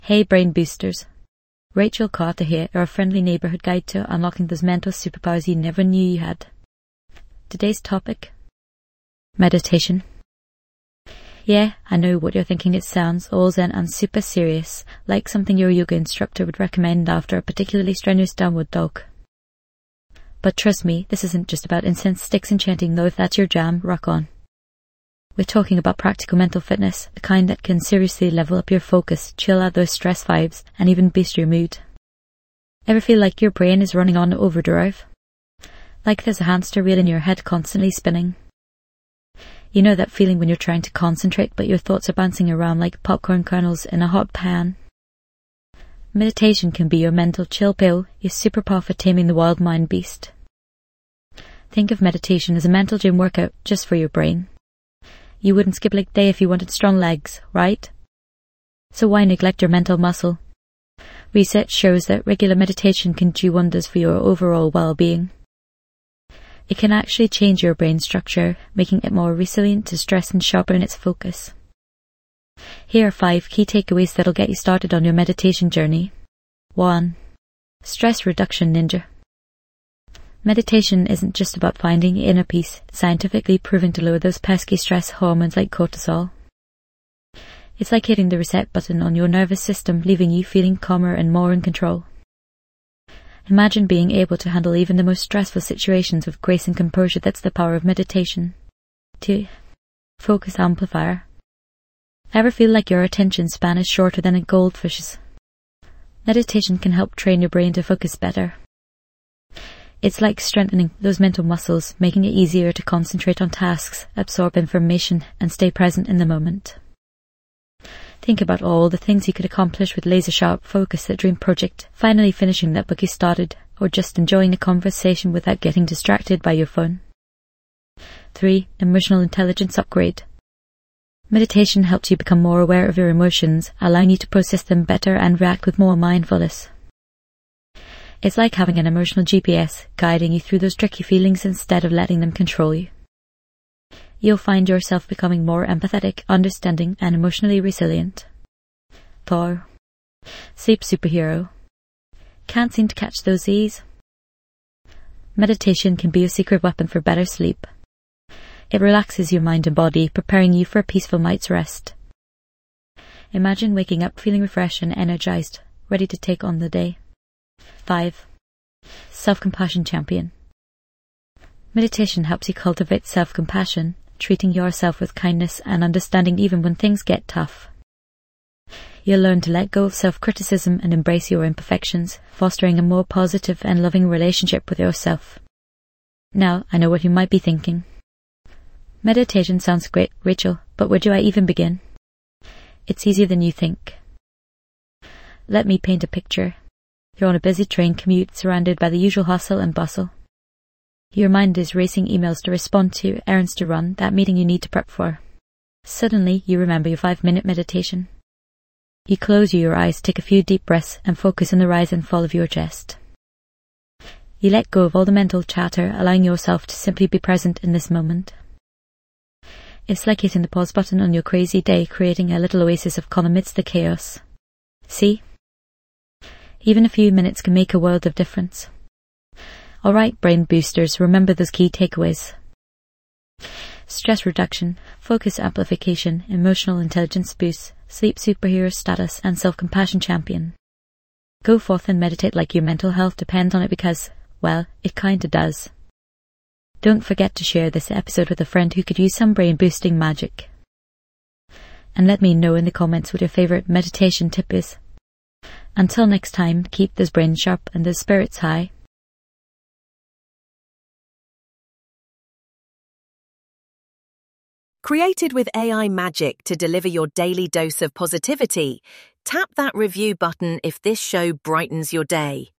Hey brain boosters. Rachel Carter here, our friendly neighbourhood guide to unlocking those mental superpowers you never knew you had. Today's topic: meditation. Yeah, I know what you're thinking. It sounds all zen and super serious, like something your yoga instructor would recommend after a particularly strenuous downward dog. But trust me, this isn't just about incense sticks and chanting, though if that's your jam, rock on. We're talking about practical mental fitness, the kind that can seriously level up your focus, chill out those stress vibes, and even boost your mood. Ever feel like your brain is running on overdrive? Like there's a hamster wheel in your head constantly spinning? You know that feeling when you're trying to concentrate but your thoughts are bouncing around like popcorn kernels in a hot pan? Meditation can be your mental chill pill, your superpower for taming the wild mind beast. Think of meditation as a mental gym workout just for your brain. You wouldn't skip leg day if you wanted strong legs, right? So why neglect your mental muscle? Research shows that regular meditation can do wonders for your overall well-being. It can actually change your brain structure, making it more resilient to stress and sharpen its focus. Here are 5 key takeaways that'll get you started on your meditation journey. 1. Stress reduction ninja. Meditation isn't just about finding inner peace. It's scientifically proven to lower those pesky stress hormones like cortisol. It's like hitting the reset button on your nervous system, leaving you feeling calmer and more in control. Imagine being able to handle even the most stressful situations with grace and composure. That's the power of meditation. 2. Focus amplifier. Ever feel like your attention span is shorter than a goldfish's? Meditation can help train your brain to focus better. It's like strengthening those mental muscles, making it easier to concentrate on tasks, absorb information, and stay present in the moment. Think about all the things you could accomplish with laser-sharp focus: that dream project, finally finishing that book you started, or just enjoying a conversation without getting distracted by your phone. 3. Emotional intelligence upgrade. Meditation helps you become more aware of your emotions, allowing you to process them better and react with more mindfulness. It's like having an emotional GPS guiding you through those tricky feelings instead of letting them control you. You'll find yourself becoming more empathetic, understanding, and emotionally resilient. 4. Sleep superhero. Can't seem to catch those Z's? Meditation can be your secret weapon for better sleep. It relaxes your mind and body, preparing you for a peaceful night's rest. Imagine waking up feeling refreshed and energized, ready to take on the day. 5. Self-compassion champion. Meditation helps you cultivate self-compassion, treating yourself with kindness and understanding even when things get tough. You'll learn to let go of self-criticism and embrace your imperfections, fostering a more positive and loving relationship with yourself. Now, I know what you might be thinking. Meditation sounds great, Rachel, but where do I even begin? It's easier than you think. Let me paint a picture. You're on a busy train commute, surrounded by the usual hustle and bustle. Your mind is racing emails to respond to, errands to run, that meeting you need to prep for. Suddenly, you remember your 5-minute meditation. You close your eyes, take a few deep breaths, and focus on the rise and fall of your chest. You let go of all the mental chatter, allowing yourself to simply be present in this moment. It's like hitting the pause button on your crazy day, creating a little oasis of calm amidst the chaos. See? Even a few minutes can make a world of difference. Alright, brain boosters, remember those key takeaways. Stress reduction, focus amplification, emotional intelligence boost, sleep superhero status, and self-compassion champion. Go forth and meditate like your mental health depends on it, because, well, it kinda does. Don't forget to share this episode with a friend who could use some brain-boosting magic. And let me know in the comments what your favourite meditation tip is. Until next time, keep those brains sharp and those spirits high. Created with AI magic to deliver your daily dose of positivity, tap that review button if this show brightens your day.